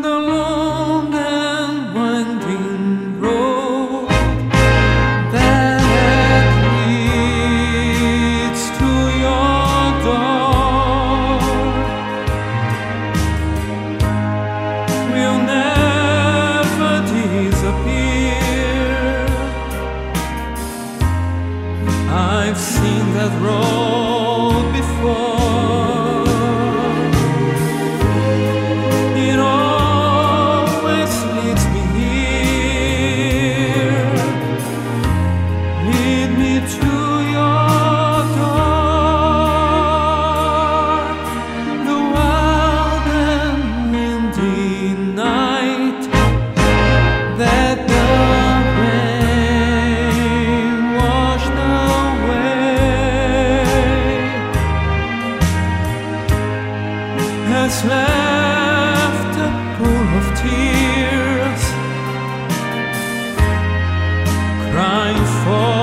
the long and winding road that leads to your door will never disappear. I've seen that road before. It always leads me here. Lead me to your door. The wild and windy night that the rain washed away has left a pool of tears, crying for